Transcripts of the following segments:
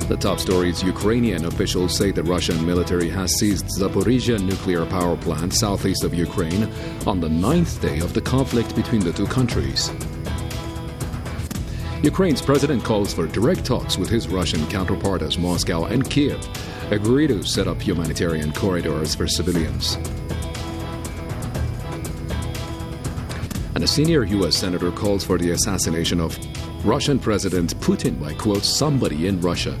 The top stories: Ukrainian officials say the Russian military has seized Zaporizhzhia nuclear power plant southeast of Ukraine on the 9th day of the conflict between the two countries. Ukraine's president calls for direct talks with his Russian counterpart as Moscow and Kiev agree to set up humanitarian corridors for civilians. And a senior U.S. senator calls for the assassination of Russian President Putin by, quote, somebody in Russia.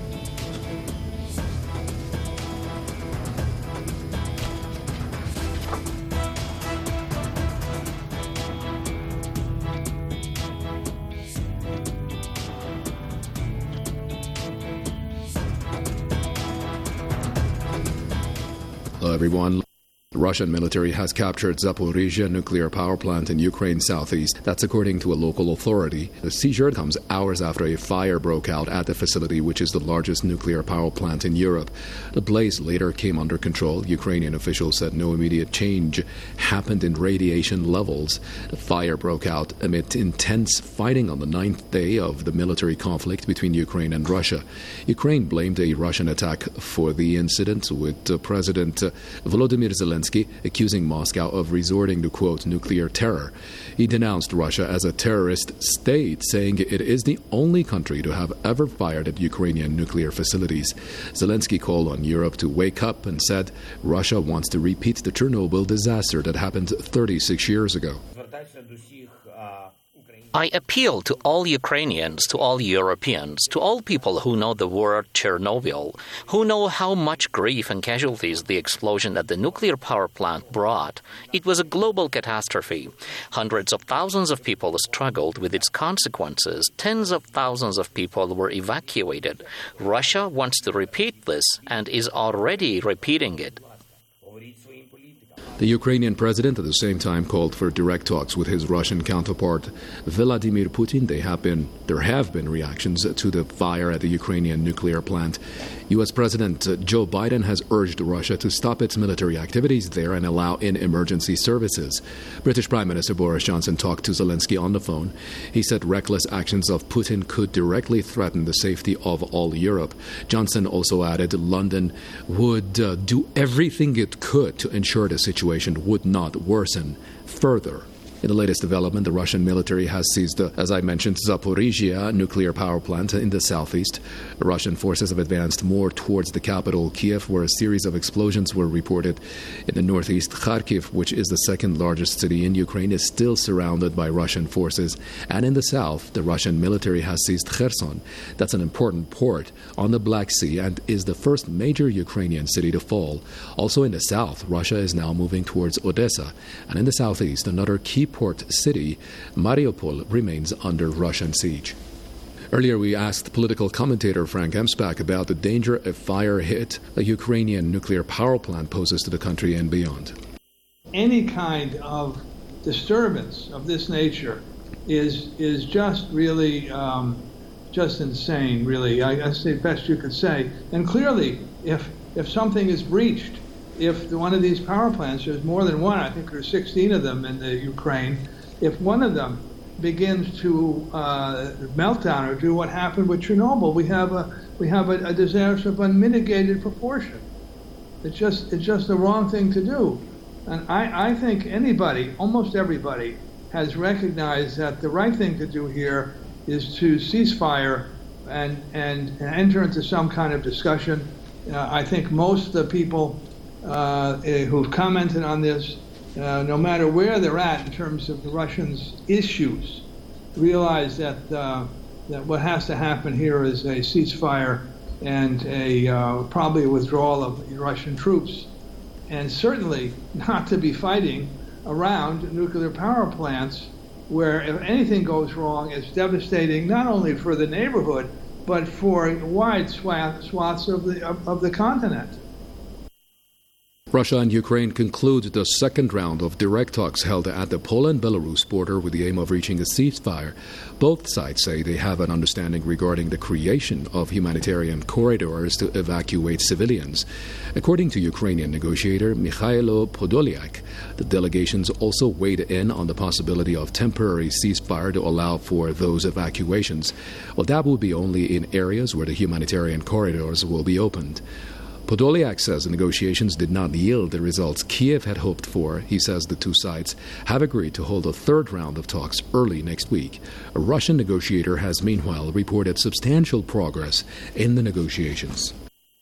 Hello, everyone. The Russian military has captured Zaporizhzhia nuclear power plant in Ukraine's southeast. That's according to a local authority. The seizure comes hours after a fire broke out at the facility, which is the largest nuclear power plant in Europe. The blaze later came under control. Ukrainian officials said no immediate change happened in radiation levels. The fire broke out amid intense fighting on the 9th day of the military conflict between Ukraine and Russia. Ukraine blamed a Russian attack for the incident, with President Volodymyr Zelensky accusing Moscow of resorting to, quote, nuclear terror. He denounced Russia as a terrorist state, saying it is the only country to have ever fired at Ukrainian nuclear facilities. Zelensky called on Europe to wake up and said Russia wants to repeat the Chernobyl disaster that happened 36 years ago. I appeal to all Ukrainians, to all Europeans, to all people who know the word Chernobyl, who know how much grief and casualties the explosion at the nuclear power plant brought. It was a global catastrophe. Hundreds of thousands of people struggled with its consequences. Tens of thousands of people were evacuated. Russia wants to repeat this and is already repeating it. The Ukrainian president at the same time called for direct talks with his Russian counterpart, Vladimir Putin. There have been reactions to the fire at the Ukrainian nuclear plant. U.S. President Joe Biden has urged Russia to stop its military activities there and allow in emergency services. British Prime Minister Boris Johnson talked to Zelensky on the phone. He said reckless actions of Putin could directly threaten the safety of all Europe. Johnson also added London would do everything it could to ensure the situation would not worsen further. In the latest development, the Russian military has seized, as I mentioned, Zaporizhzhia nuclear power plant in the southeast. The Russian forces have advanced more towards the capital, Kiev, where a series of explosions were reported. In the northeast, Kharkiv, which is the second largest city in Ukraine, is still surrounded by Russian forces. And in the south, the Russian military has seized Kherson. That's an important port on the Black Sea and is the first major Ukrainian city to fall. Also in the south, Russia is now moving towards Odessa. And in the southeast, another key port city, Mariupol, remains under Russian siege. Earlier, we asked political commentator Frank Emspak about the danger a fire hit a Ukrainian nuclear power plant poses to the country and beyond. Any kind of disturbance of this nature is just really just insane, really. I guess the best you could say. And clearly, if something is breached, if one of these power plants, there's more than one, I think there's 16 of them in the Ukraine, if one of them begins to melt down or do what happened with Chernobyl, we have a disaster of unmitigated proportion. It's just the wrong thing to do. And I think almost everybody, has recognized that the right thing to do here is to cease fire and enter into some kind of discussion. I think most of the people who've commented on this, no matter where they're at in terms of the Russians' issues, realize that what has to happen here is a ceasefire and probably a withdrawal of Russian troops, and certainly not to be fighting around nuclear power plants, where if anything goes wrong, it's devastating not only for the neighborhood but for wide swaths of the continent. Russia and Ukraine conclude the second round of direct talks held at the Poland-Belarus border with the aim of reaching a ceasefire. Both sides say they have an understanding regarding the creation of humanitarian corridors to evacuate civilians. According to Ukrainian negotiator Mikhailo Podolyak, the delegations also weighed in on the possibility of temporary ceasefire to allow for those evacuations. Well, that would be only in areas where the humanitarian corridors will be opened. Podolyak says the negotiations did not yield the results Kiev had hoped for. He says the two sides have agreed to hold a third round of talks early next week. A Russian negotiator has meanwhile reported substantial progress in the negotiations.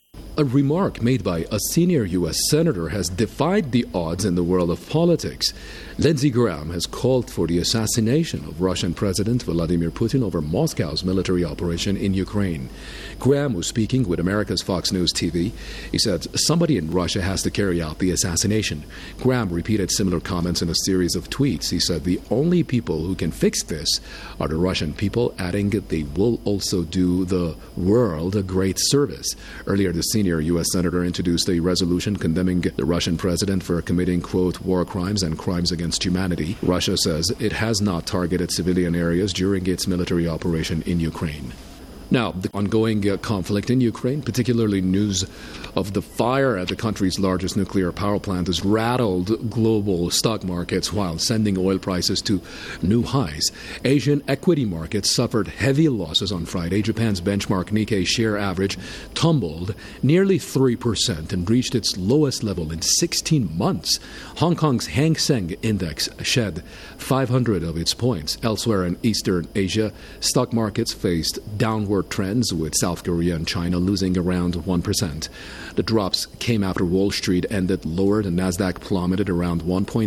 A remark made by a senior U.S. senator has defied the odds in the world of politics. Lindsey Graham has called for the assassination of Russian President Vladimir Putin over Moscow's military operation in Ukraine. Graham was speaking with America's Fox News TV. He said somebody in Russia has to carry out the assassination. Graham repeated similar comments in a series of tweets. He said the only people who can fix this are the Russian people, adding they will also do the world a great service. Earlier, the senior U.S. senator introduced a resolution condemning the Russian president for committing, quote, war crimes and crimes against humanity. Russia says it has not targeted civilian areas during its military operation in Ukraine. Now, the ongoing conflict in Ukraine, particularly news of the fire at the country's largest nuclear power plant, has rattled global stock markets while sending oil prices to new highs. Asian equity markets suffered heavy losses on Friday. Japan's benchmark Nikkei share average tumbled nearly 3% and reached its lowest level in 16 months. Hong Kong's Hang Seng Index shed 500 of its points. Elsewhere in Eastern Asia, stock markets faced downward trends, with South Korea and China losing around 1%. The drops came after Wall Street ended lower. The Nasdaq plummeted around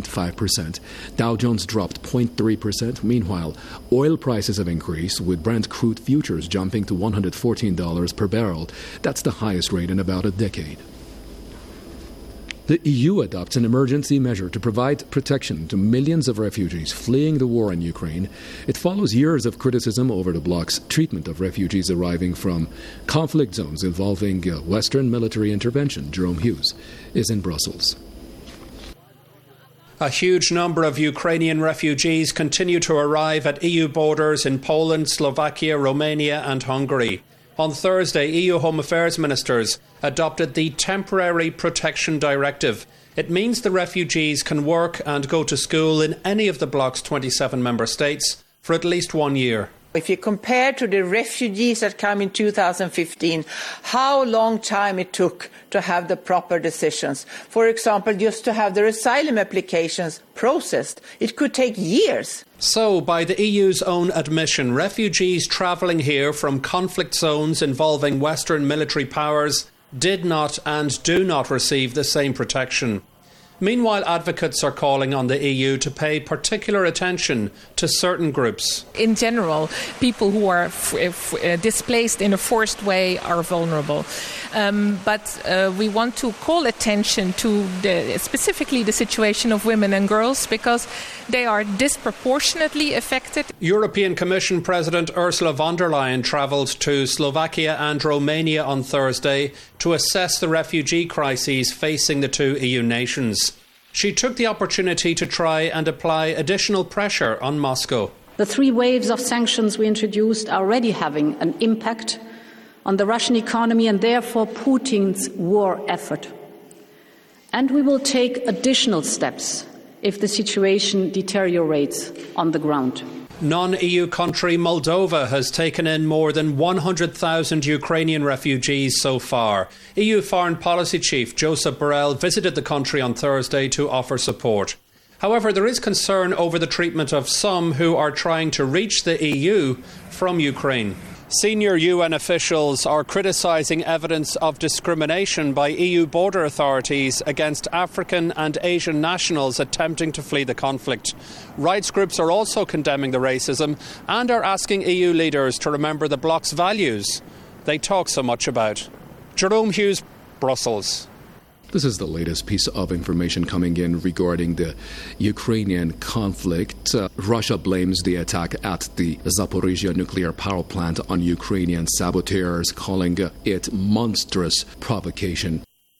1.5%. Dow Jones dropped 0.3%. Meanwhile, oil prices have increased, with Brent crude futures jumping to $114 per barrel. That's the highest rate in about a decade. The EU adopts an emergency measure to provide protection to millions of refugees fleeing the war in Ukraine. It follows years of criticism over the bloc's treatment of refugees arriving from conflict zones involving Western military intervention. Jerome Hughes is in Brussels. A huge number of Ukrainian refugees continue to arrive at EU borders in Poland, Slovakia, Romania and Hungary. On Thursday, EU Home Affairs ministers adopted the Temporary Protection Directive. It means the refugees can work and go to school in any of the bloc's 27 member states for at least 1 year. If you compare to the refugees that came in 2015, how long time it took to have the proper decisions. For example, just to have their asylum applications processed, it could take years. So, by the EU's own admission, refugees travelling here from conflict zones involving Western military powers did not and do not receive the same protection. Meanwhile, advocates are calling on the EU to pay particular attention to certain groups. In general, people who are displaced in a forced way are vulnerable. But we want to call attention to specifically the situation of women and girls, because they are disproportionately affected. European Commission President Ursula von der Leyen travelled to Slovakia and Romania on Thursday to assess the refugee crises facing the two EU nations. She took the opportunity to try and apply additional pressure on Moscow. The 3 waves of sanctions we introduced are already having an impact on the Russian economy and therefore Putin's war effort. And we will take additional steps if the situation deteriorates on the ground. Non-EU country Moldova has taken in more than 100,000 Ukrainian refugees so far. EU Foreign Policy Chief Josep Borrell visited the country on Thursday to offer support. However, there is concern over the treatment of some who are trying to reach the EU from Ukraine. Senior UN officials are criticising evidence of discrimination by EU border authorities against African and Asian nationals attempting to flee the conflict. Rights groups are also condemning the racism and are asking EU leaders to remember the bloc's values they talk so much about. Jerome Hughes, Brussels. This is the latest piece of information coming in regarding the Ukrainian conflict. Russia blames the attack at the Zaporizhzhia nuclear power plant on Ukrainian saboteurs, calling it monstrous provocation.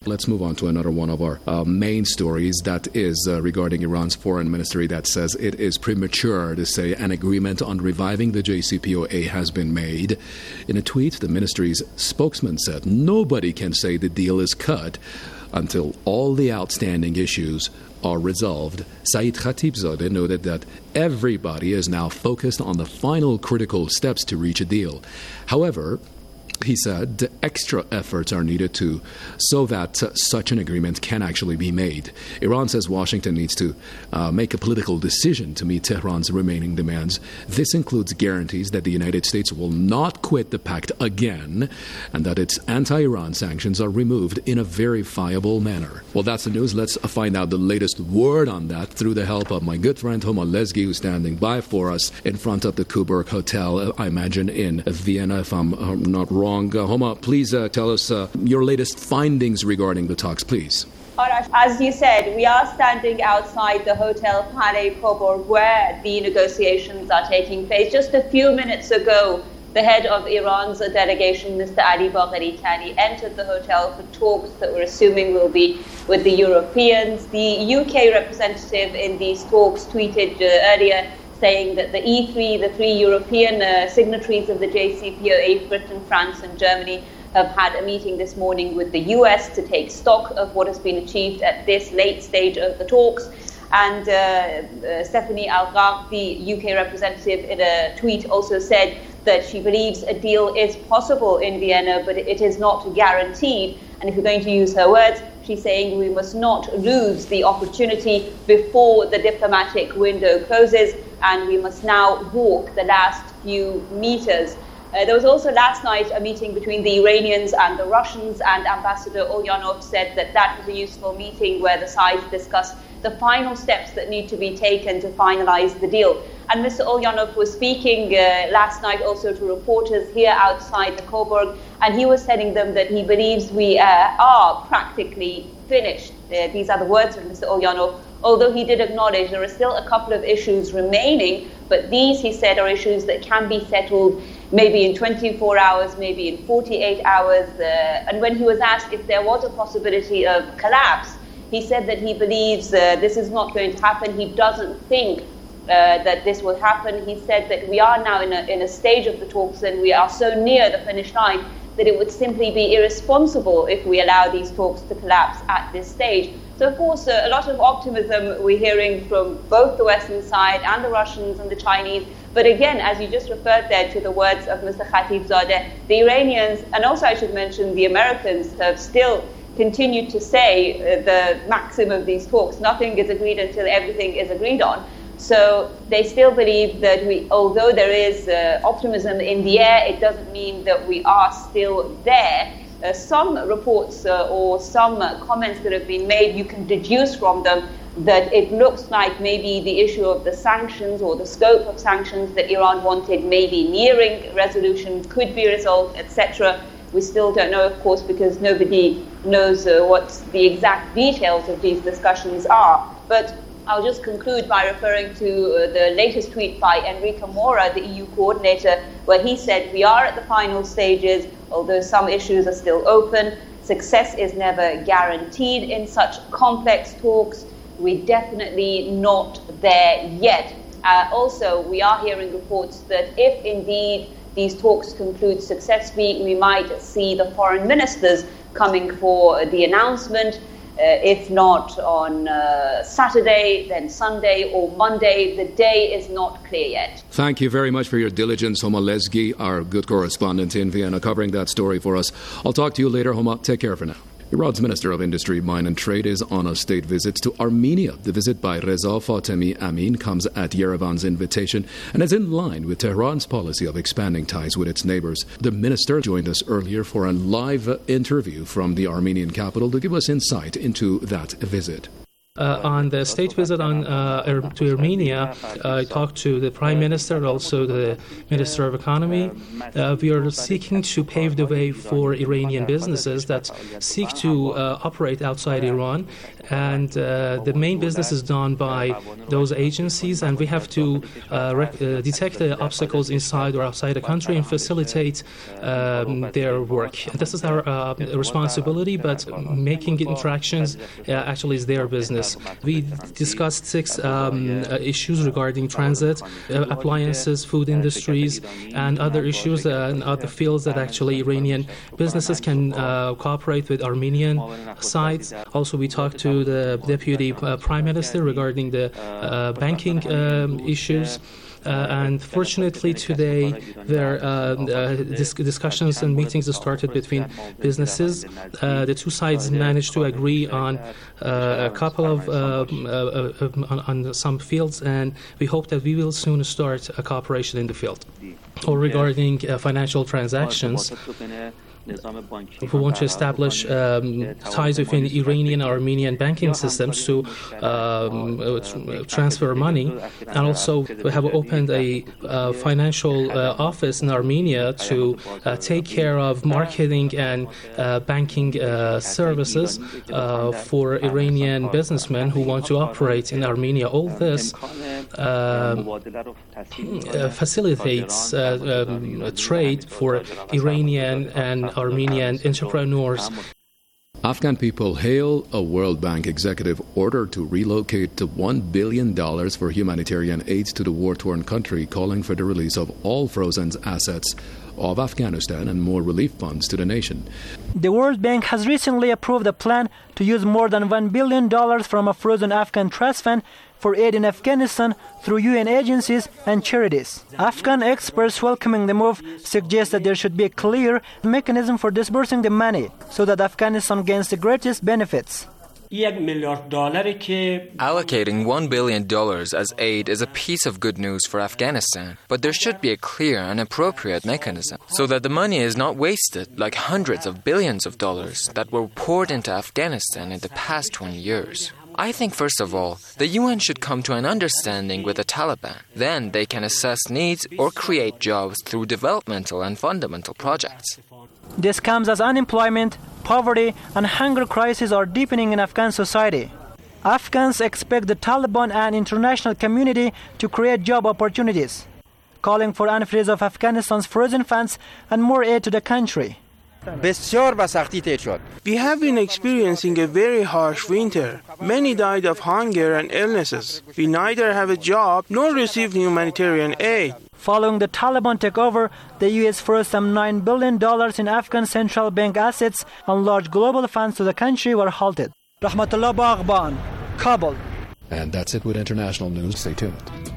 Let's move on to another one of our main stories, that is regarding Iran's foreign ministry that says it is premature to say an agreement on reviving the JCPOA has been made. In a tweet, the ministry's spokesman said nobody can say the deal is cut until all the outstanding issues are resolved. Saeed Khatibzadeh noted that everybody is now focused on the final critical steps to reach a deal. However, he said extra efforts are needed so that such an agreement can actually be made. Iran says Washington needs to make a political decision to meet Tehran's remaining demands. This includes guarantees that the United States will not quit the pact again and that its anti-Iran sanctions are removed in a verifiable manner. Well, that's the news. Let's find out the latest word on that through the help of my good friend Homa Lezgi, who's standing by for us in front of the Coburg Hotel, I imagine in Vienna, if I'm not wrong. Homa, please tell us your latest findings regarding the talks, please. Arash, as you said, we are standing outside the Hotel Palais Coburg where the negotiations are taking place. Just a few minutes ago, the head of Iran's delegation, Mr. Ali Bagheri Kani, entered the hotel for talks that we're assuming will be with the Europeans. The UK representative in these talks tweeted earlier saying that the E3, the three European signatories of the JCPOA, Britain, France and Germany, have had a meeting this morning with the US to take stock of what has been achieved at this late stage of the talks. And Stephanie Al-Gharq, the UK representative, in a tweet also said that she believes a deal is possible in Vienna, but it is not guaranteed. And if you're going to use her words, she's saying we must not lose the opportunity before the diplomatic window closes, and we must now walk the last few meters. There was also last night a meeting between the Iranians and the Russians, and Ambassador Ulyanov said that that was a useful meeting where the sides discussed the final steps that need to be taken to finalize the deal. And Mr. Ulyanov was speaking last night also to reporters here outside the Coburg, and he was telling them that he believes we are practically finished. These are the words of Mr. Ulyanov, although he did acknowledge there are still a couple of issues remaining, but these, he said, are issues that can be settled maybe in 24 hours, maybe in 48 hours. And when he was asked if there was a possibility of collapse, he said that he believes this is not going to happen. He doesn't think that this will happen. He said that we are now in a stage of the talks and we are so near the finish line that it would simply be irresponsible if we allow these talks to collapse at this stage. So, of course, a lot of optimism we're hearing from both the Western side and the Russians and the Chinese. But again, as you just referred there to the words of Mr. Khatibzadeh, the Iranians, and also I should mention the Americans, have still continued to say the maxim of these talks, nothing is agreed until everything is agreed on. So they still believe that although there is optimism in the air, it doesn't mean that we are still there. Some reports or some comments that have been made, you can deduce from them that it looks like maybe the issue of the sanctions or the scope of sanctions that Iran wanted may be nearing resolution, could be resolved, etc. We still don't know, of course, because nobody knows what the exact details of these discussions are. But I'll just conclude by referring to the latest tweet by Enrique Mora, the EU coordinator, where he said, we are at the final stages, although some issues are still open. Success is never guaranteed in such complex talks. We're definitely not there yet. Also, we are hearing reports that if indeed these talks conclude successfully, we might see the foreign ministers coming for the announcement. If not on Saturday, then Sunday or Monday. The day is not clear yet. Thank you very much for your diligence, Homa Lezgi, our good correspondent in Vienna, covering that story for us. I'll talk to you later, Homa. Take care for now. Iran's Minister of Industry, Mine and Trade is on a state visit to Armenia. The visit by Reza Fatemi Amin comes at Yerevan's invitation and is in line with Tehran's policy of expanding ties with its neighbors. The minister joined us earlier for a live interview from the Armenian capital to give us insight into that visit. On the state visit to Armenia, I talked to the Prime Minister, also the Minister of Economy. We are seeking to pave the way for Iranian businesses that seek to operate outside Iran. And the main business is done by those agencies, and we have to detect the obstacles inside or outside the country and facilitate their work. This is our responsibility, but making interactions actually is their business. We discussed 6 issues regarding transit, appliances, food industries, and other issues and other fields that actually Iranian businesses can cooperate with Armenian sides. Also, we talked to the Deputy Prime Minister regarding the banking issues. And fortunately today there discussions and meetings started between businesses. The two sides managed to agree on a couple of on some fields, and we hope that we will soon start a cooperation in the field. Or regarding financial transactions, we want to establish ties between the Iranian and Armenian banking systems to transfer money. And also, we have opened a financial office in Armenia to take care of marketing and banking services for Iranian businessmen who want to operate in Armenia. All this facilitates trade for Iranian and Armenian entrepreneurs. Afghan people hail a World Bank executive order to relocate to $1 billion for humanitarian aid to the war-torn country, calling for the release of all frozen assets of Afghanistan and more relief funds to the nation. The World Bank has recently approved a plan to use more than $1 billion from a frozen Afghan trust fund for aid in Afghanistan through UN agencies and charities. Afghan experts welcoming the move suggest that there should be a clear mechanism for disbursing the money so that Afghanistan gains the greatest benefits. Allocating $1 billion as aid is a piece of good news for Afghanistan, but there should be a clear and appropriate mechanism so that the money is not wasted like hundreds of billions of dollars that were poured into Afghanistan in the past 20 years. I think, first of all, the UN should come to an understanding with the Taliban. Then they can assess needs or create jobs through developmental and fundamental projects. This comes as unemployment, poverty, and hunger crises are deepening in Afghan society. Afghans expect the Taliban and international community to create job opportunities, calling for unfreeze of Afghanistan's frozen funds and more aid to the country. We have been experiencing a very harsh winter. Many died of hunger and illnesses. We neither have a job nor receive humanitarian aid. Following the Taliban takeover, the U.S. froze some $9 billion in Afghan central bank assets, and large global funds to the country were halted. Rahmatullah Baghban, Kabul. And that's it with international news. Stay tuned.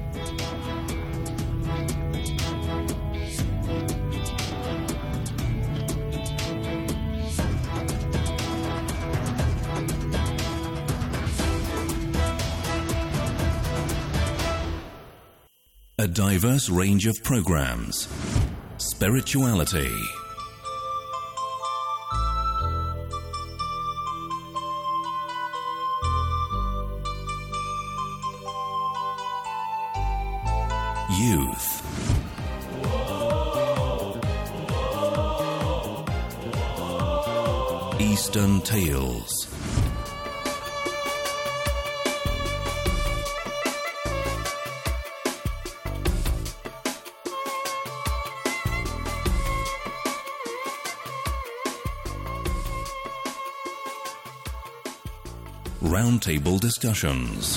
A diverse range of programs. Spirituality. Youth. Eastern Tales. Roundtable discussions.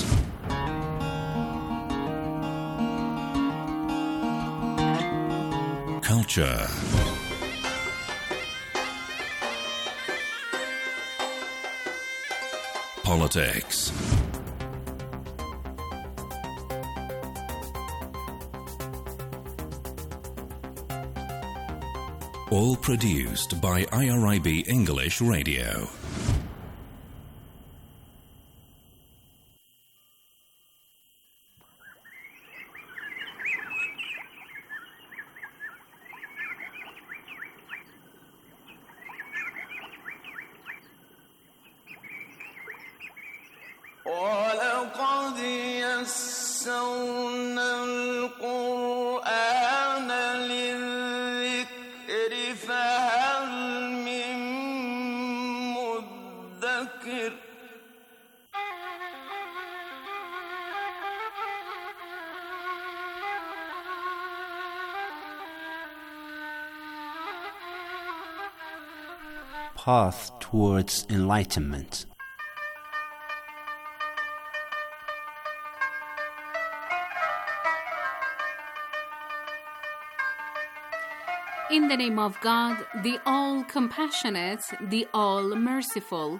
Culture. Politics. All produced by IRIB English Radio. وَلَقَدْ يَسَّرْنَا الْقُرْآنَ لِلذِّكْرِ فَهَلْ مِن مُّدَّكِرٍ Path towards enlightenment. In the name of God, the All-Compassionate, the All-Merciful.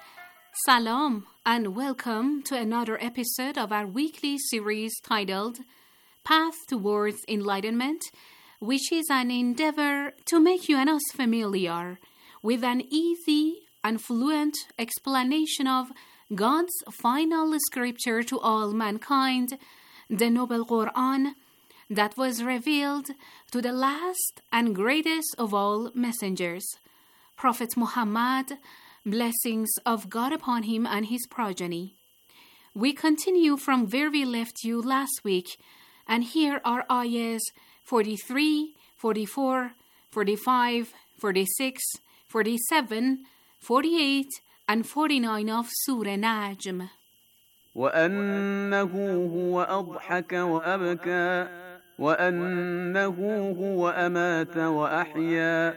Salam and welcome to another episode of our weekly series titled Path Towards Enlightenment, which is an endeavor to make you and us familiar with an easy and fluent explanation of God's final scripture to all mankind, the Noble Quran, that was revealed to the last and greatest of all messengers, Prophet Muhammad, blessings of God upon him and his progeny. We continue from where we left you last week, and here are ayahs 43, 44, 45, 46, 47, 48, and 49 of Surah Najm. وَأَنَّهُ هُوَ أَضْحَكَ وَأَبْكَى وَأَنَّهُ هُوَ أَمَاتَ وَأَحْيَا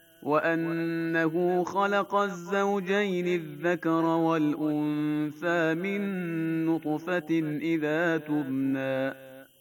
وَأَنَّهُ خَلَقَ الزَّوْجَيْنِ الذَّكَرَ وَالْأُنثَى مِن نُّطْفَةٍ إِذَا تُمْنَى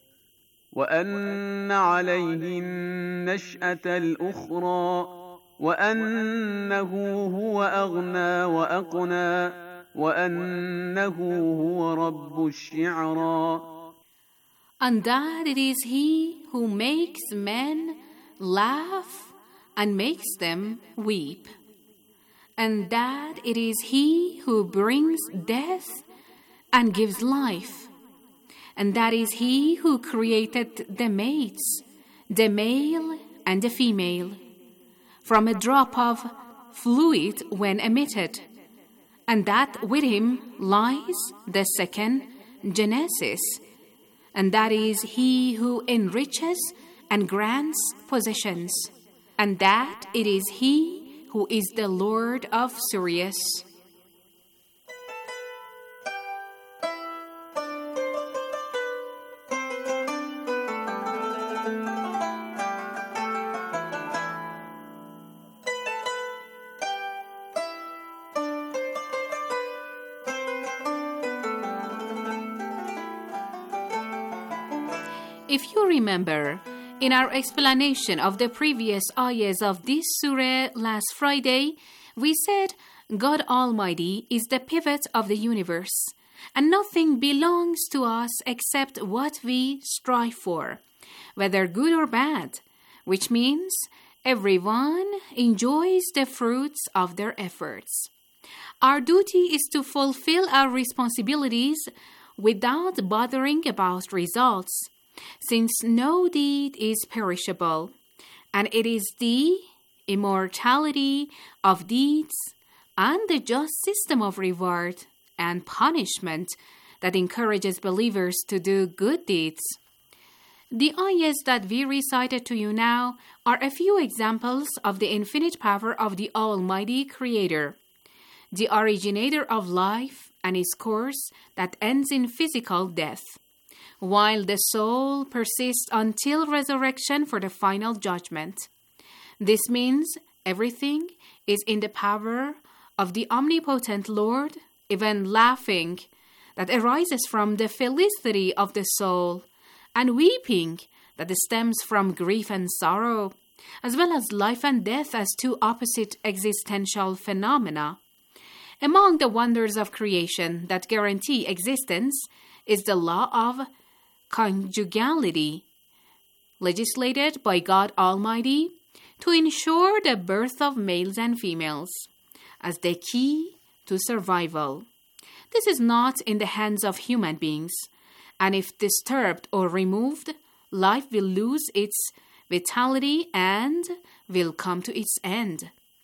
وَأَنَّ عَلَيْهِ النَّشْأَةَ الْأُخْرَى وَأَنَّهُ هُوَ أَغْنَى وَأَقْنَى وَأَنَّهُ هُوَ رَبُّ الشِّعْرَى. And that it is He who makes men laugh and makes them weep. And that it is He who brings death and gives life. And that is He who created the mates, the male and the female, from a drop of fluid when emitted. And that with Him lies the second Genesis. And that is He who enriches and grants possessions. And that it is He who is the Lord of Sirius. If you remember, in our explanation of the previous ayahs of this surah last Friday, we said God Almighty is the pivot of the universe, and nothing belongs to us except what we strive for, whether good or bad, which means everyone enjoys the fruits of their efforts. Our duty is to fulfill our responsibilities without bothering about results, since no deed is perishable, and it is the immortality of deeds and the just system of reward and punishment that encourages believers to do good deeds. The ayahs that we recited to you now are a few examples of the infinite power of the Almighty Creator, the originator of life and its course that ends in physical death, while the soul persists until resurrection for the final judgment. This means everything is in the power of the omnipotent Lord, even laughing that arises from the felicity of the soul, and weeping that stems from grief and sorrow, as well as life and death as two opposite existential phenomena. Among the wonders of creation that guarantee existence is the law of conjugality, legislated by God Almighty to ensure the birth of males and females as the key to survival. This is not in the hands of human beings, and if disturbed or removed, life will lose its vitality and will come to its end.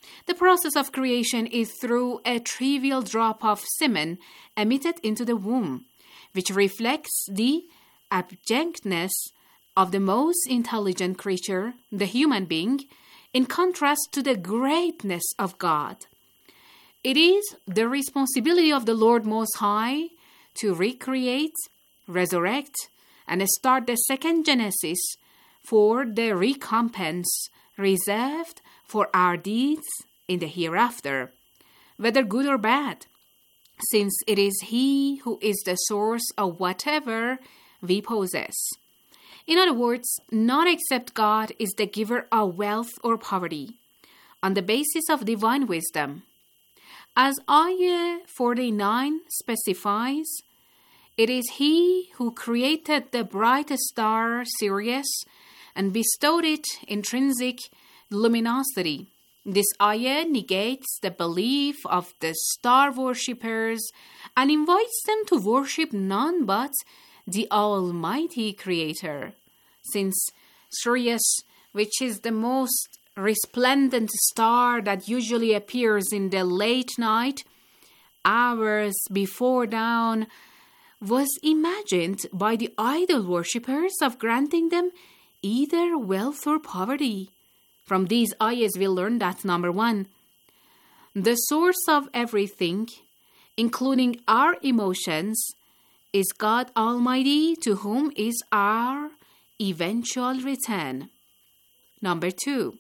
The process of creation is through a trivial drop of semen emitted into the womb, which reflects the abjectness of the most intelligent creature, the human being, in contrast to the greatness of God. It is the responsibility of the Lord Most High to recreate, resurrect, and start the second Genesis for the recompense reserved for our deeds in the hereafter, whether good or bad, since it is He who is the source of whatever we possess. In other words, none except God is the giver of wealth or poverty, on the basis of divine wisdom. As Ayah 49 specifies, it is He who created the bright star Sirius and bestowed it intrinsic luminosity. This ayah negates the belief of the star worshippers and invites them to worship none but the Almighty Creator, since Sirius, which is the most resplendent star that usually appears in the late night, hours before dawn, was imagined by the idol worshippers of granting them either wealth or poverty. From these ayahs we learn that, number one, the source of everything, including our emotions, is God Almighty, to whom is our eventual return. Number two,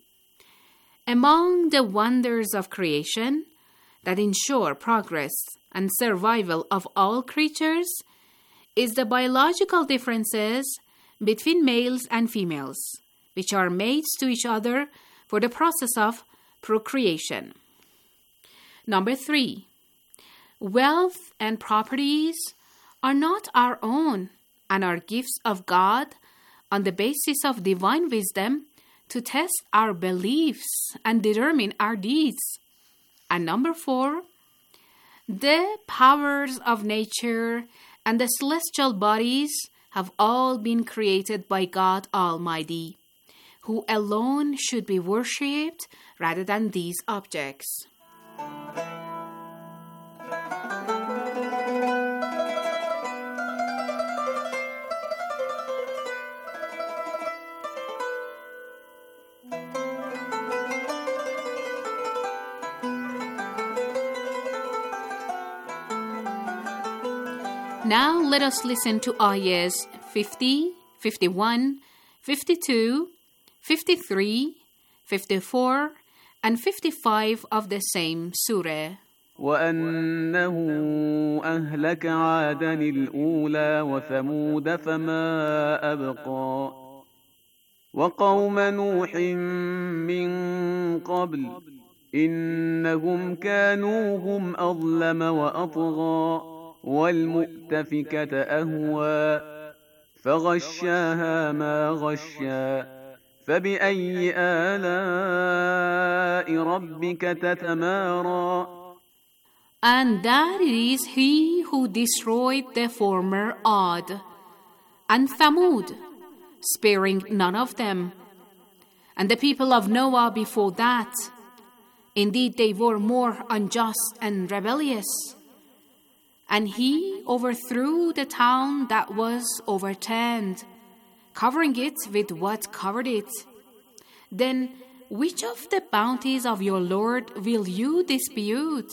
among the wonders of creation that ensure progress and survival of all creatures is the biological differences between males and females, which are mates to each other for the process of procreation. Number three, wealth and properties are not our own and are gifts of God on the basis of divine wisdom to test our beliefs and determine our deeds. And number four, the powers of nature and the celestial bodies have all been created by God Almighty, who alone should be worshipped rather than these objects. Now let us listen to ayahs 50, 51, 52, 53, 54, and 55 of the same surah. وأنه أهلك عادا الأولى وثمود فما أبقى وقوم نوح من قبل إنهم كانوا هم أظلم وأطغى والمؤتفكة أهوى فغشاها ما غشا فبأي آلاء ربك تتمارى. And that it is He who destroyed the former Ad and Thamud, sparing none of them, and the people of Noah before that. Indeed, they were more unjust and rebellious. And He overthrew the town that was overturned, covering it with what covered it. Then which of the bounties of your Lord will you dispute?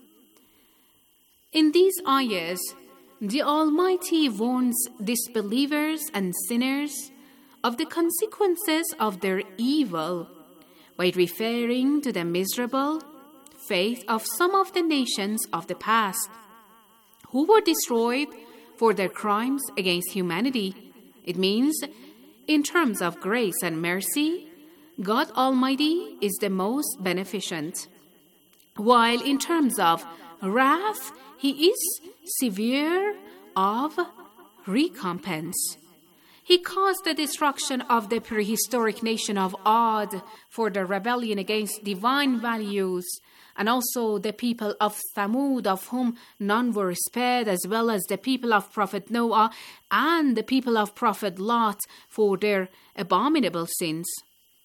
In these ayahs, the Almighty warns disbelievers and sinners of the consequences of their evil by referring to the miserable fate of some of the nations of the past, who were destroyed for their crimes against humanity. It means, in terms of grace and mercy, God Almighty is the most beneficent, while in terms of wrath, He is severe of recompense. He caused the destruction of the prehistoric nation of Ad for the rebellion against divine values, and also the people of Thamud, of whom none were spared, as well as the people of Prophet Noah and the people of Prophet Lot for their abominable sins.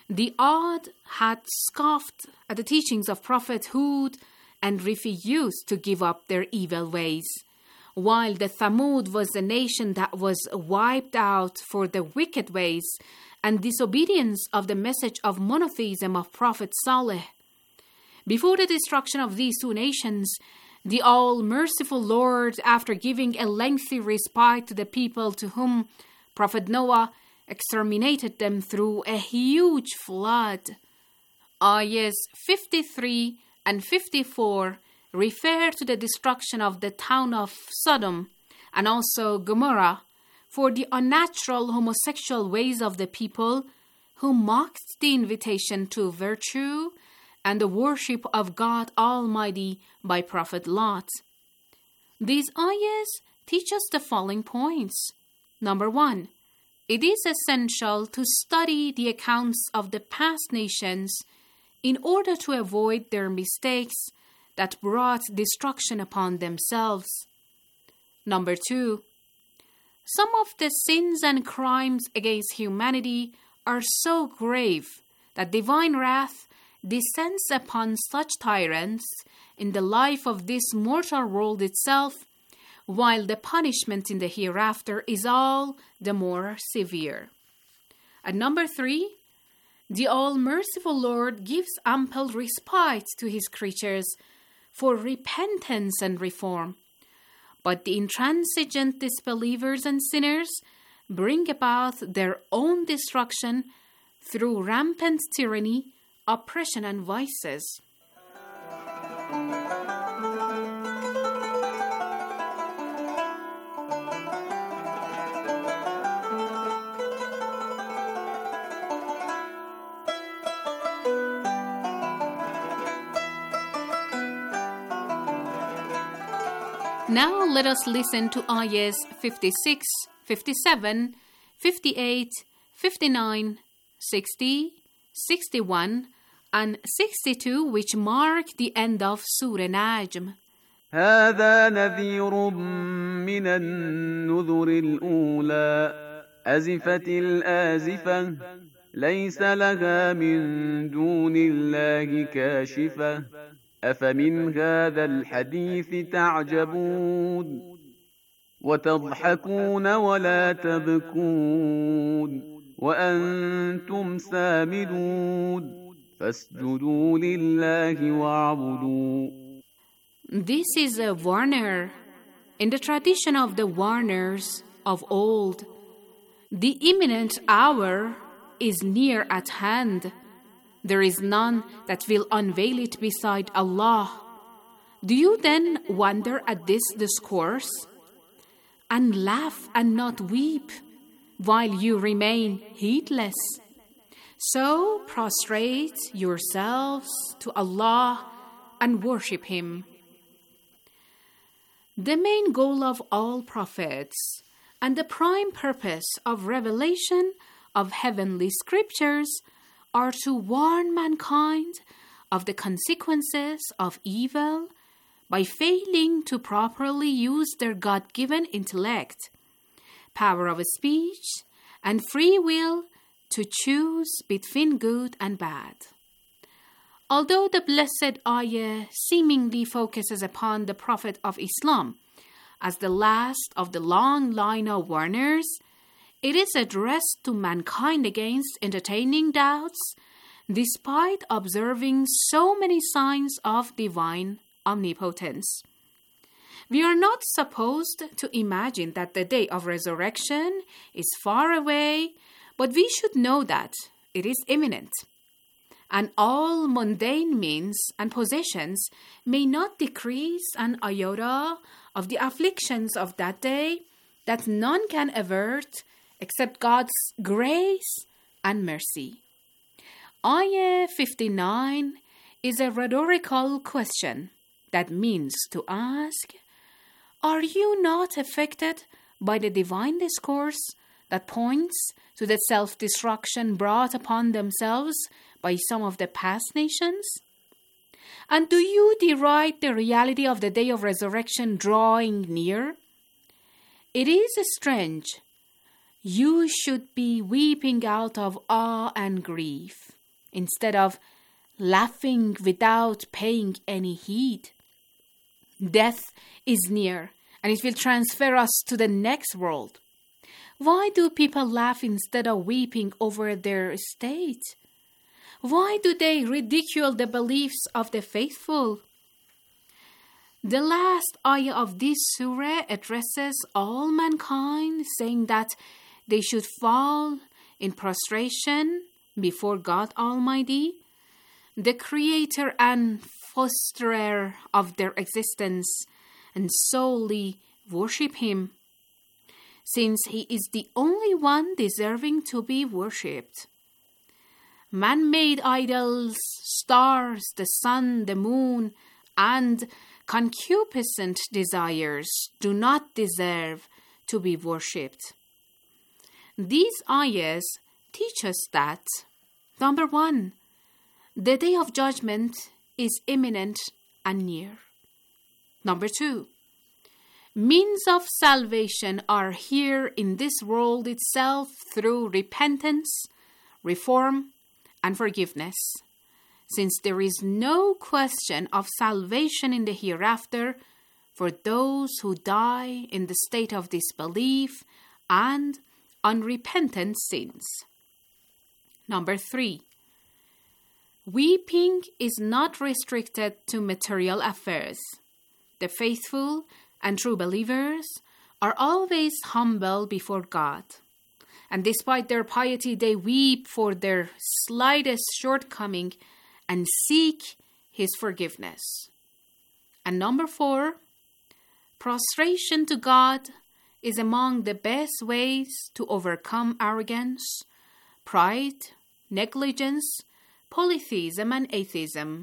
The Ad had scoffed at the teachings of Prophet Hud and refused to give up their evil ways, while the Thamud was the nation that was wiped out for the wicked ways and disobedience of the message of monotheism of Prophet Saleh. Before the destruction of these two nations, the all-merciful Lord, after giving a lengthy respite to the people to whom Prophet Noah exterminated them through a huge flood. Ayahs 53 and 54 refer to the destruction of the town of Sodom and also Gomorrah for the unnatural homosexual ways of the people who mocked the invitation to virtue and the worship of God Almighty by Prophet Lot. These ayahs teach us the following points. Number 1. It is essential to study the accounts of the past nations in order to avoid their mistakes that brought destruction upon themselves. Number 2. Some of the sins and crimes against humanity are so grave that divine wrath descends upon such tyrants in the life of this mortal world itself, while the punishment in the hereafter is all the more severe. And number 3, the all-merciful Lord gives ample respite to his creatures for repentance and reform. But the intransigent disbelievers and sinners bring about their own destruction through rampant tyranny, oppression, and vices. Now let us listen to ayahs 56, 57, 58, 59, 60, 61, and 62, which mark the end of Surah Najm. هذا نذير من النذر الأولى أزفت الآزفة ليس لها من دون الله كاشفة أفمن هذا الحديث تعجبون وتضحكون ولا تبكون وأنتم سامدون فاسجدوا لله واعبدوا. This is a warner in the tradition of the warners of old. The imminent hour is near at hand. There is none that will unveil it beside Allah. Do you then wonder at this discourse? And laugh and not weep, while you remain heedless. So prostrate yourselves to Allah and worship Him. The main goal of all prophets and the prime purpose of revelation of heavenly scriptures are to warn mankind of the consequences of evil by failing to properly use their God-given intellect, power of speech, and free will to choose between good and bad. Although the blessed ayah seemingly focuses upon the Prophet of Islam as the last of the long line of warners, it is addressed to mankind against entertaining doubts, despite observing so many signs of divine omnipotence. We are not supposed to imagine that the day of resurrection is far away, but we should know that it is imminent. And all mundane means and possessions may not decrease an iota of the afflictions of that day that none can avert except God's grace and mercy. Ayah 59 is a rhetorical question that means to ask, are you not affected by the divine discourse that points to the self-destruction brought upon themselves by some of the past nations? And do you deride the reality of the day of resurrection drawing near? It is strange. You should be weeping out of awe and grief. instead of laughing without paying any heed. Death is near, and it will transfer us to the next world. Why do people laugh instead of weeping over their state? Why do they ridicule the beliefs of the faithful? The last ayah of this surah addresses all mankind, saying that they should fall in prostration before God Almighty, the creator and fosterer of their existence, and solely worship Him, since He is the only one deserving to be worshipped. Man-made idols, stars, the sun, the moon, and concupiscent desires do not deserve to be worshipped. These ayahs teach us that, number one, the day of judgment is imminent and near. Number two, means of salvation are here in this world itself through repentance, reform, and forgiveness, since there is no question of salvation in the hereafter for those who die in the state of disbelief and unrepentant sins. Number three, weeping is not restricted to material affairs. The faithful and true believers are always humble before God, and despite their piety, they weep for their slightest shortcoming and seek His forgiveness. And number four, prostration to God is among the best ways to overcome arrogance, pride, negligence, polytheism, and atheism.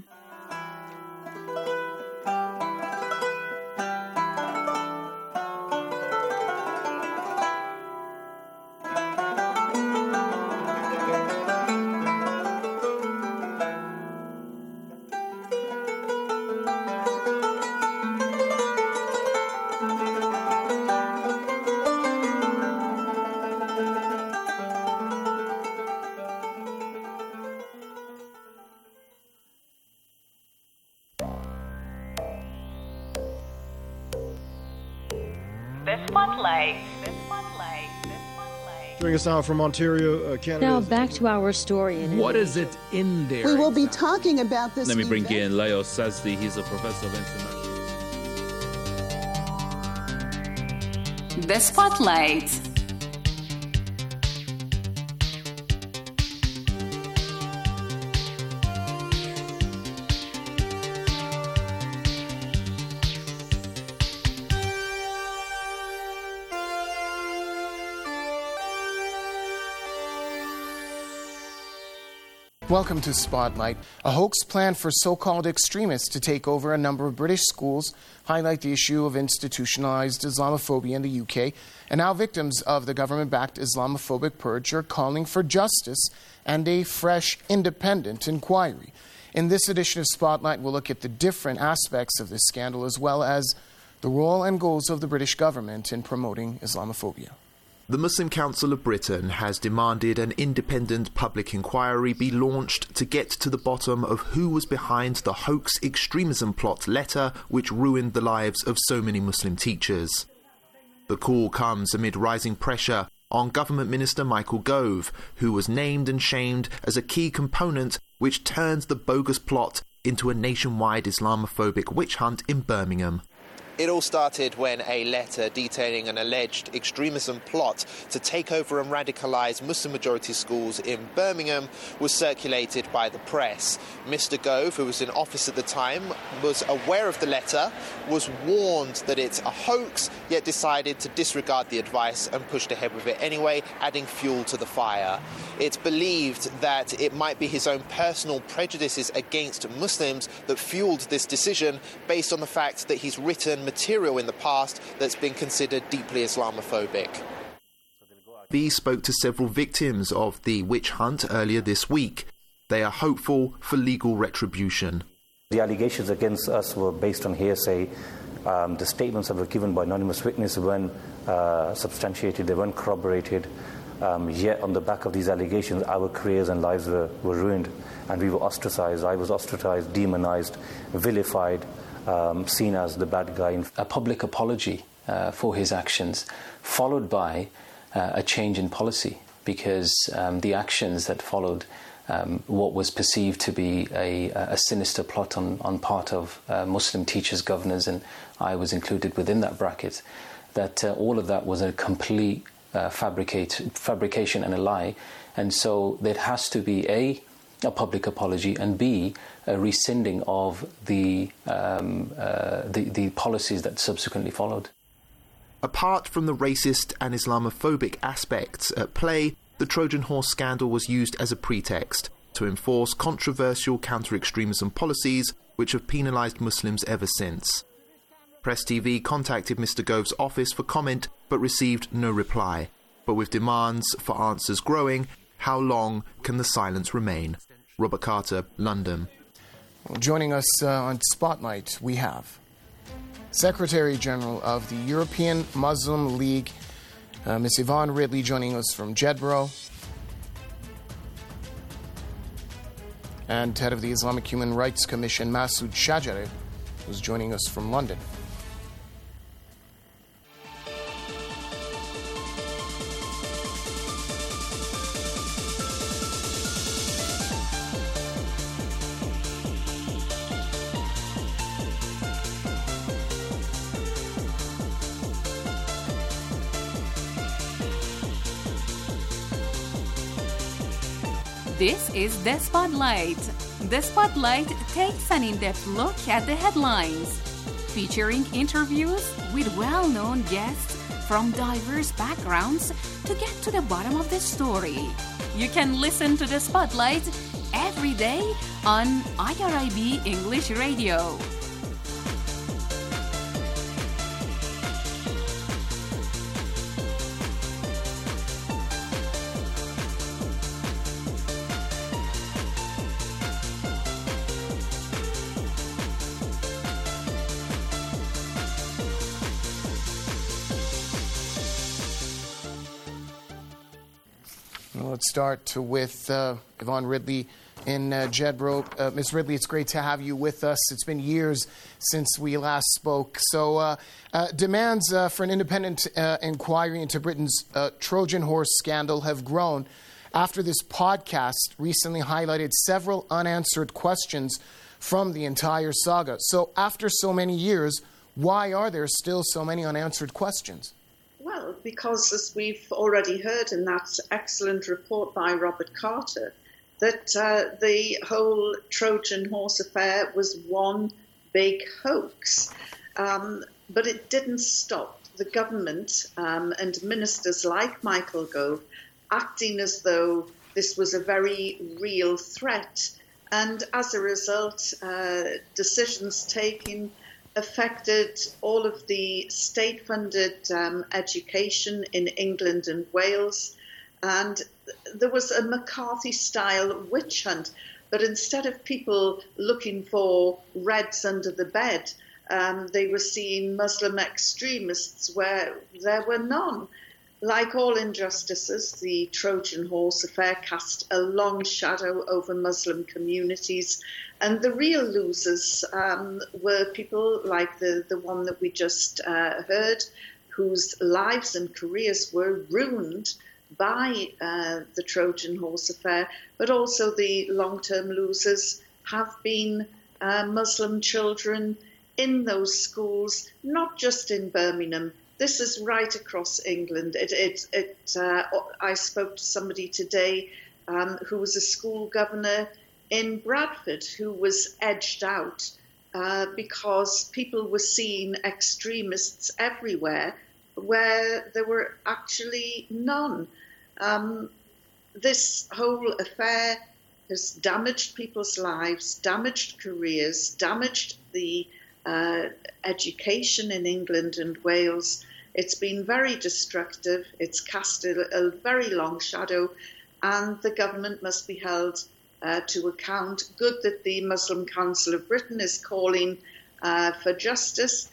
Joining us now from Ontario, Canada. Now back to our story. What is it in there? We will be talking about this. Let me bring in Leo Sazdi. He's a professor of international. The Spotlight. Welcome to Spotlight. A hoax plan for so-called extremists to take over a number of British schools highlight the issue of institutionalized Islamophobia in the UK, and now victims of the government-backed Islamophobic purge are calling for justice and a fresh, independent inquiry. In this edition of Spotlight, we'll look at the different aspects of this scandal as well as the role and goals of the British government in promoting Islamophobia. The Muslim Council of Britain has demanded an independent public inquiry be launched to get to the bottom of who was behind the hoax extremism plot letter which ruined the lives of so many Muslim teachers. The call comes amid rising pressure on Government Minister Michael Gove, who was named and shamed as a key component which turns the bogus plot into a nationwide Islamophobic witch hunt in Birmingham. It all started when a letter detailing an alleged extremism plot to take over and radicalise Muslim-majority schools in Birmingham was circulated by the press. Mr Gove, who was in office at the time, was aware of the letter, was warned that it's a hoax, yet decided to disregard the advice and pushed ahead with it anyway, adding fuel to the fire. It's believed that it might be his own personal prejudices against Muslims that fueled this decision, based on the fact that he's written material in the past that's been considered deeply Islamophobic. B spoke to several victims of the witch hunt earlier this week. They are hopeful for legal retribution. The allegations against us were based on hearsay. The statements that were given by anonymous witnesses weren't substantiated, they weren't corroborated. Yet on the back of these allegations, our careers and lives were ruined, and we were ostracized. I was ostracized, demonized, vilified, seen as the bad guy. A public apology for his actions, followed by a change in policy, because the actions that followed what was perceived to be a sinister plot on part of Muslim teachers, governors, and I was included within that bracket, that all of that was a complete fabrication and a lie. And so there has to be A, public apology, and B, a rescinding of the policies that subsequently followed. Apart from the racist and Islamophobic aspects at play, the Trojan Horse scandal was used as a pretext to enforce controversial counter-extremism policies which have penalised Muslims ever since. Press TV contacted Mr Gove's office for comment but received no reply. But with demands for answers growing, how long can the silence remain? Robert Carter, London. Well, joining us on Spotlight, we have Secretary General of the European Muslim League, Ms. Yvonne Ridley, joining us from Jedburgh, and head of the Islamic Human Rights Commission, Masood Shajari, who's joining us from London. This is The Spotlight. The Spotlight takes an in-depth look at the headlines, featuring interviews with well-known guests from diverse backgrounds to get to the bottom of the story. You can listen to The Spotlight every day on IRIB English Radio. Let's start with Yvonne Ridley in Jedburgh. Ms. Ridley, it's great to have you with us. It's been years since we last spoke. So demands for an independent inquiry into Britain's Trojan Horse scandal have grown after this podcast recently highlighted several unanswered questions from the entire saga. So after so many years, why are there still so many unanswered questions? Well, because as we've already heard in that excellent report by Robert Carter, that the whole Trojan Horse affair was one big hoax. But it didn't stop the government and ministers like Michael Gove acting as though this was a very real threat. And as a result, decisions taken affected all of the state-funded education in England and Wales. And there was a McCarthy-style witch hunt. But instead of people looking for reds under the bed, they were seeing Muslim extremists where there were none. Like all injustices, the Trojan Horse affair cast a long shadow over Muslim communities. And the real losers were people like the one that we just heard, whose lives and careers were ruined by the Trojan Horse affair. But also the long-term losers have been Muslim children in those schools, not just in Birmingham. This is right across England. I spoke to somebody today who was a school governor in Bradford who was edged out because people were seeing extremists everywhere where there were actually none. This whole affair has damaged people's lives, damaged careers, damaged the education in England and Wales. It's been very destructive. It's cast a very long shadow, and the government must be held to account. Good that the Muslim Council of Britain is calling for justice,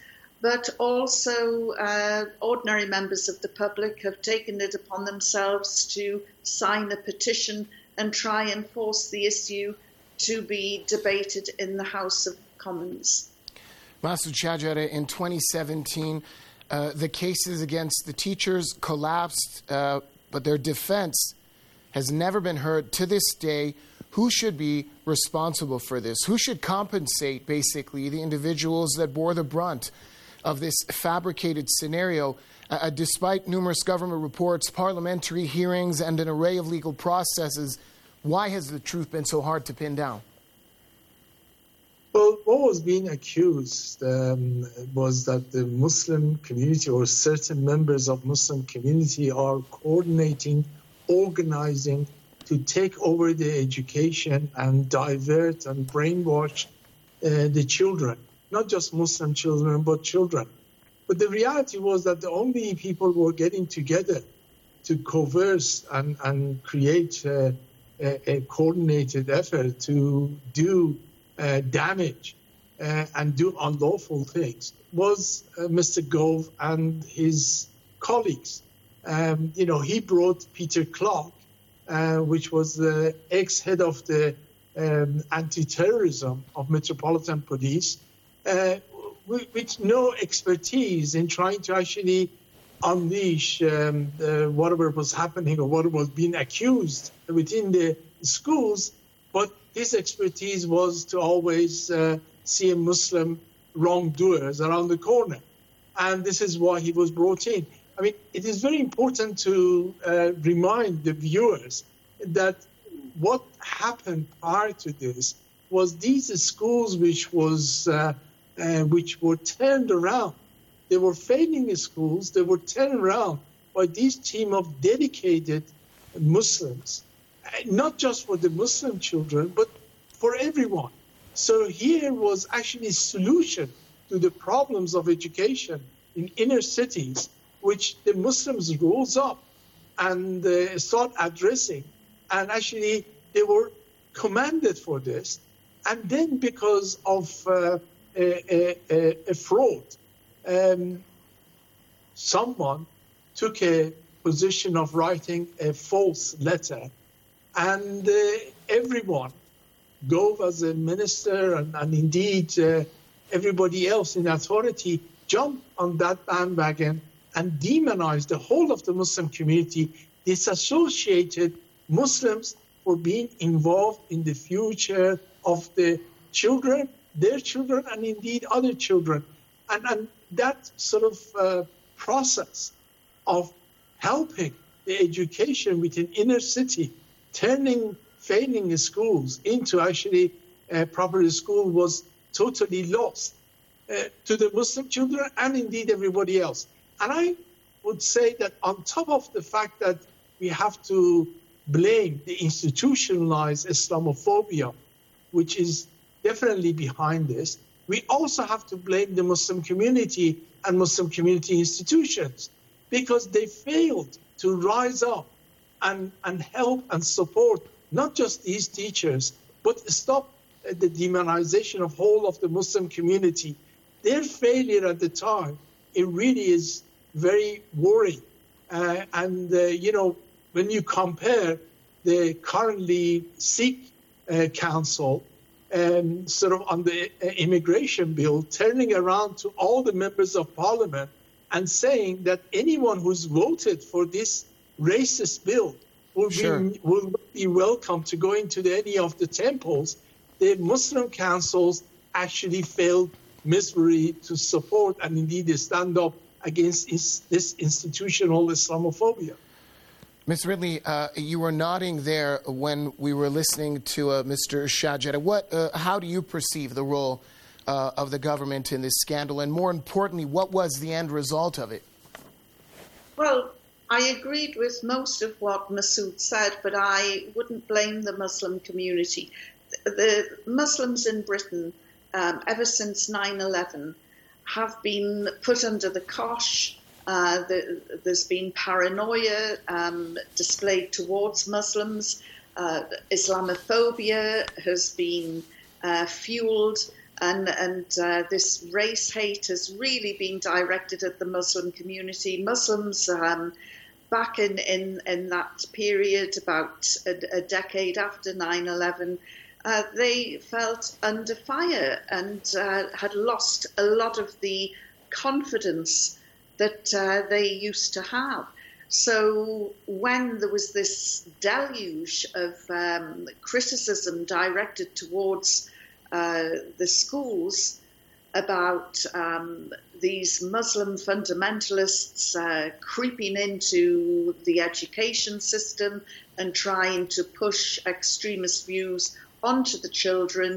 but also ordinary members of the public have taken it upon themselves to sign a petition and try and force the issue to be debated in the House of Commons. Masood Shahjareh, in 2017, the cases against the teachers collapsed, but their defense has never been heard to this day. Who should be responsible for this? Who should compensate, basically, the individuals that bore the brunt of this fabricated scenario? Despite numerous government reports, parliamentary hearings, and an array of legal processes, why has the truth been so hard to pin down? Well, what was being accused was that the Muslim community or certain members of Muslim community are coordinating, organizing to take over the education and divert and brainwash the children, not just Muslim children, but children. But the reality was that the only people who were getting together to converse and create a coordinated effort to do damage and do unlawful things was Mr. Gove and his colleagues. He brought Peter Clark, which was the ex-head of the anti-terrorism of Metropolitan Police, with no expertise in trying to actually unleash whatever was happening or what was being accused within the schools. But his expertise was to always see a Muslim wrongdoers around the corner. And this is why he was brought in. I mean, it is very important to remind the viewers that what happened prior to this was these schools which were turned around. They were failing schools. They were turned around by this team of dedicated Muslims, not just for the Muslim children, but for everyone. So here was actually a solution to the problems of education in inner cities, which the Muslims rose up and start addressing. And actually, they were commended for this. And then because of a fraud, someone took a position of writing a false letter. And everyone, Gove as a minister and indeed everybody else in authority, jumped on that bandwagon and demonized the whole of the Muslim community, disassociated Muslims for being involved in the future of the children, their children, and indeed other children. And that sort of process of helping the education within inner city, turning failing schools into actually a proper school was totally lost to the Muslim children and indeed everybody else. And I would say that on top of the fact that we have to blame the institutionalized Islamophobia, which is definitely behind this, we also have to blame the Muslim community and Muslim community institutions because they failed to rise up and help and support not just these teachers, but stop the demonization of whole of the Muslim community. Their failure at the time, it really is very worrying. When you compare the currently Sikh council sort of on the immigration bill, turning around to all the members of parliament and saying that anyone who's voted for this racist bill will be welcome to go into any of the temples, the Muslim councils actually failed miserably to support and indeed stand up against this institutional Islamophobia. Ms. Ridley, you were nodding there when we were listening to Mr. Shahjareh. How do you perceive the role of the government in this scandal? And more importantly, what was the end result of it? Well, I agreed with most of what Masood said, but I wouldn't blame the Muslim community. The Muslims in Britain, ever since 9/11, have been put under the cosh. There's been paranoia displayed towards Muslims. Islamophobia has been fueled. and this race hate has really been directed at the Muslim community. Muslims, back in that period, about a decade after 9/11, they felt under fire and had lost a lot of the confidence that they used to have. So when there was this deluge of criticism directed towards the schools about these Muslim fundamentalists creeping into the education system and trying to push extremist views onto the children,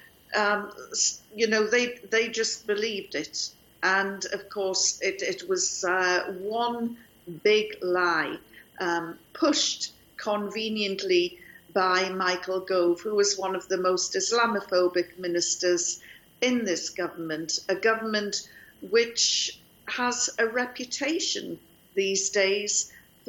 they just believed it. And of course, it was one big lie, pushed conveniently by Michael Gove, who was one of the most Islamophobic ministers in this government, a government which has a reputation these days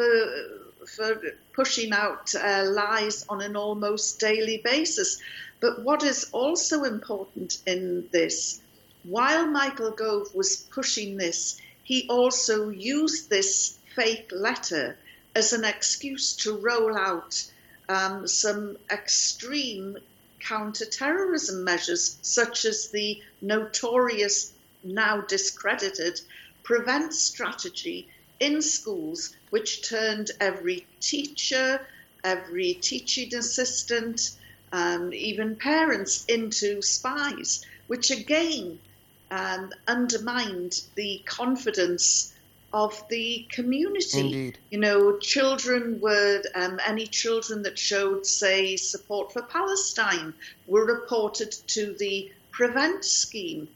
for pushing out lies on an almost daily basis. But what is also important in this, while Michael Gove was pushing this, he also used this fake letter as an excuse to roll out some extreme counter-terrorism measures, such as the notorious, now discredited, PREVENT strategy in schools, which turned every teacher, every teaching assistant, even parents into spies, which again undermined the confidence of the community. Indeed. Children were, any children that showed, say, support for Palestine were reported to the PREVENT scheme.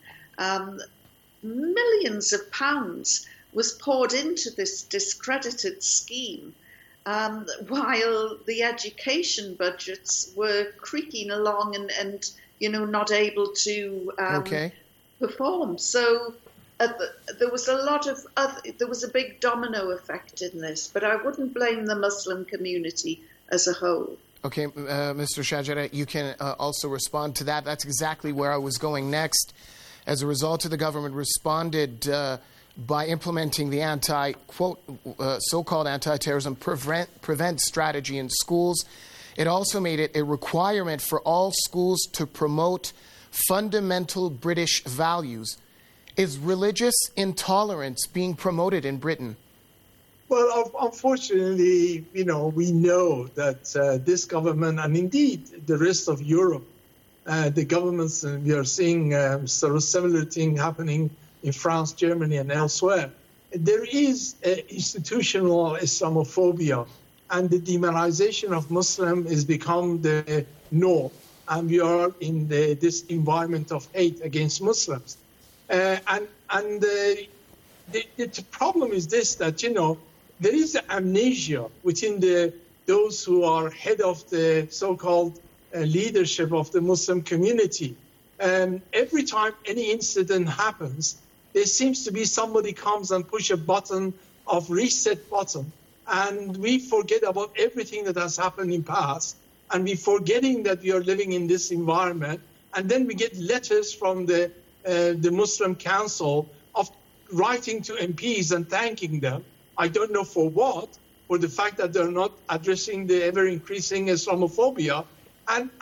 Millions of pounds was poured into this discredited scheme, while the education budgets were creaking along and not able to perform. So there was there was a big domino effect in this, but I wouldn't blame the Muslim community as a whole. Okay, Mr. Shajara, you can also respond to that. That's exactly where I was going next. As a result, the government responded by implementing the so-called anti-terrorism prevent strategy in schools. It also made it a requirement for all schools to promote fundamental British values. Is religious intolerance being promoted in Britain? Well, unfortunately, we know that this government, and indeed the rest of Europe, the governments, we are seeing sort of similar thing happening in France, Germany, and elsewhere. There is institutional Islamophobia, and the demonization of Muslim has become the norm, and we are in this environment of hate against Muslims. And the problem is this, that, there is amnesia within those who are head of the so-called leadership of the Muslim community. Every time any incident happens, there seems to be somebody comes and push a button of reset button, and we forget about everything that has happened in past, and we're forgetting that we are living in this environment. And then we get letters from the Muslim Council of writing to MPs and thanking them. I don't know for what, for the fact that they're not addressing the ever-increasing Islamophobia. And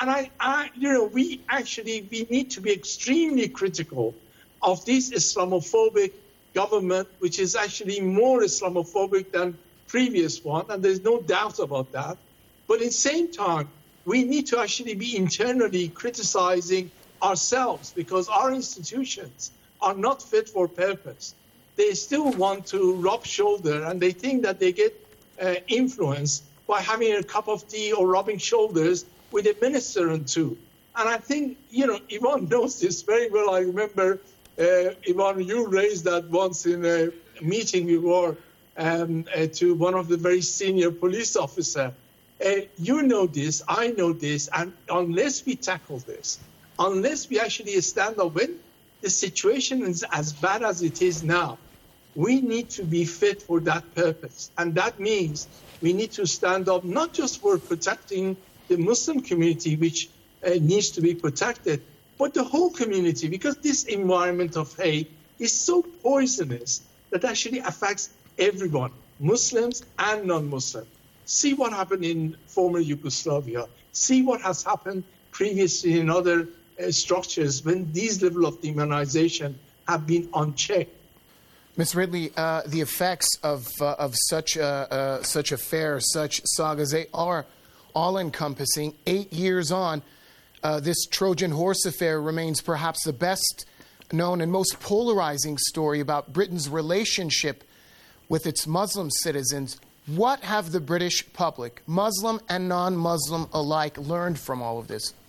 we need to be extremely critical of this Islamophobic government, which is actually more Islamophobic than previous one, and there's no doubt about that. But at the same time, we need to actually be internally criticizing ourselves, because our institutions are not fit for purpose. They still want to rub shoulder, and they think that they get influenced by having a cup of tea or rubbing shoulders with a minister and two. And I think, Yvonne knows this very well. I remember, Yvonne, you raised that once in a meeting we were to one of the very senior police officers. You know this, I know this, and unless we tackle this, unless we actually stand up when the situation is as bad as it is now, we need to be fit for that purpose. And that means we need to stand up not just for protecting the Muslim community, which needs to be protected, but the whole community, because this environment of hate is so poisonous that actually affects everyone, Muslims and non-Muslims. See what happened in former Yugoslavia. See what has happened previously in other structures when these level of demonization have been unchecked. Ms. Ridley, the effects of such affairs, such sagas, they are all-encompassing. 8 years on, this Trojan horse affair remains perhaps the best known and most polarizing story about Britain's relationship with its Muslim citizens. What have the British public, Muslim and non-Muslim alike, learned from all of this?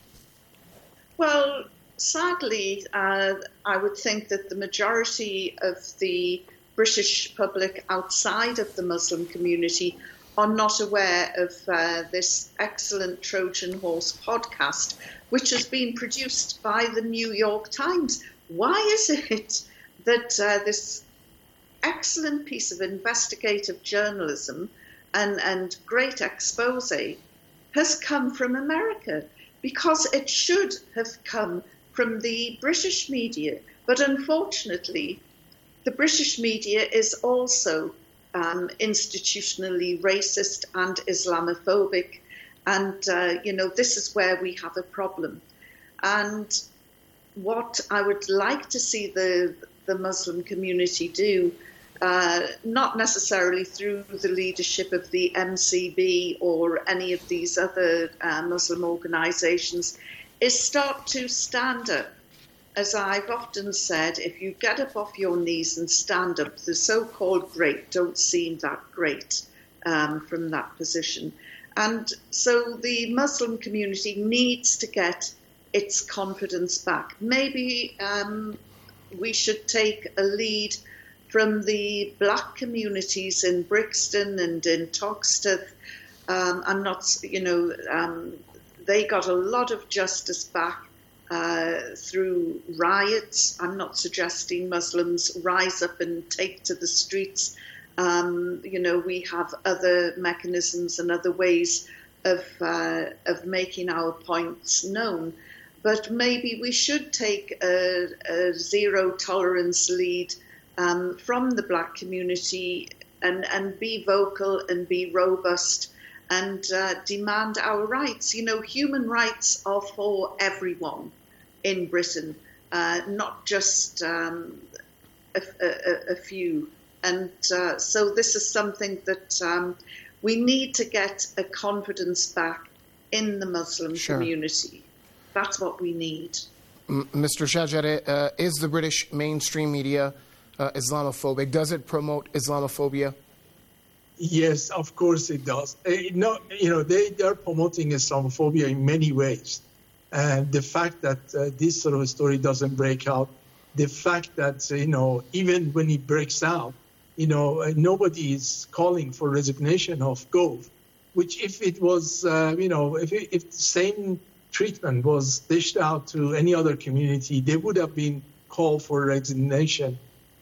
Well, sadly, I would think that the majority of the British public outside of the Muslim community are not aware of this excellent Trojan Horse podcast, which has been produced by the New York Times. Why is it that this excellent piece of investigative journalism and great expose has come from America? Because it should have come from the British media. But unfortunately, the British media is also institutionally racist and Islamophobic. And, this is where we have a problem. And what I would like to see the Muslim community do, not necessarily through the leadership of the MCB or any of these other Muslim organisations, is start to stand up. As I've often said, if you get up off your knees and stand up, the so-called great don't seem that great from that position. And so the Muslim community needs to get its confidence back. Maybe we should take a lead from the black communities in Brixton and in Toxteth. They got a lot of justice back through riots. I'm not suggesting Muslims rise up and take to the streets. We have other mechanisms and other ways of making our points known. But maybe we should take a zero tolerance lead from the black community and be vocal and be robust and demand our rights. Human rights are for everyone in Britain, not just a few. And so this is something that we need to get a confidence back in the Muslim community. That's what we need. Mr. Shajare, is the British mainstream media Islamophobic? Does it promote Islamophobia? Yes, of course it does. They are promoting Islamophobia in many ways. And the fact that this sort of story doesn't break out, the fact that, even when it breaks out, nobody is calling for resignation of Gove, which if it was, if the same treatment was dished out to any other community, they would have been called for resignation.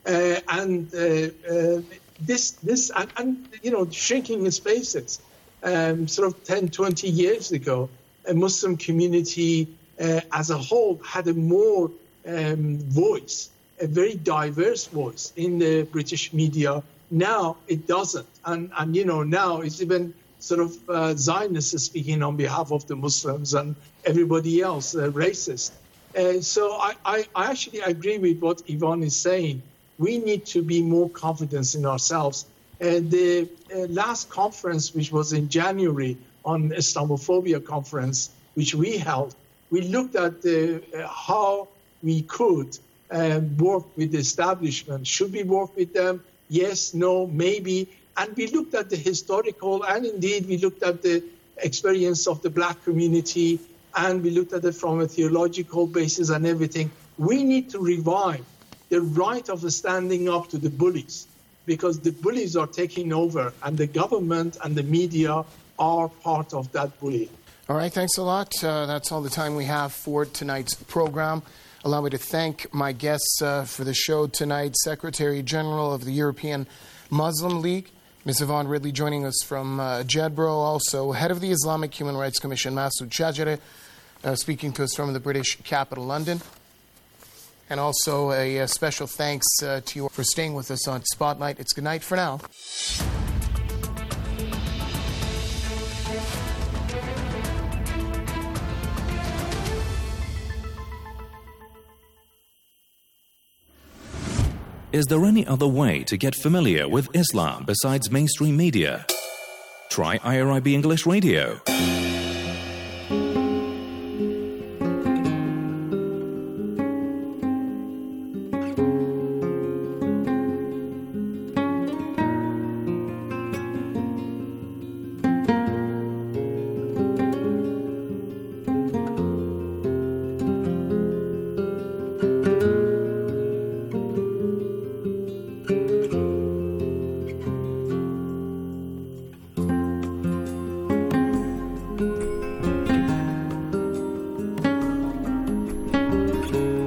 Shrinking spaces. Sort of 10, 20 years ago, a Muslim community as a whole had a more voice, a very diverse voice in the British media. Now it doesn't. And now it's even sort of Zionists speaking on behalf of the Muslims and everybody else, racist. So I actually agree with what Yvonne is saying. We need to be more confident in ourselves. The last conference, which was in January, on Islamophobia conference, which we held, we looked at how we could work with the establishment. Should we work with them? Yes, no, maybe. And we looked at the historical, and indeed we looked at the experience of the black community, and we looked at it from a theological basis and everything. We need to revive the right of standing up to the bullies, because the bullies are taking over, and the government and the media are part of that bullying. All right, thanks a lot. That's all the time we have for tonight's program. Allow me to thank my guests for the show tonight, Secretary General of the European Muslim League, Ms. Yvonne Ridley, joining us from Jedburgh, also Head of the Islamic Human Rights Commission, Masood Shajare, speaking to us from the British capital, London. And also a special thanks to you for staying with us on Spotlight. It's good night for now. Is there any other way to get familiar with Islam besides mainstream media? Try IRIB English Radio.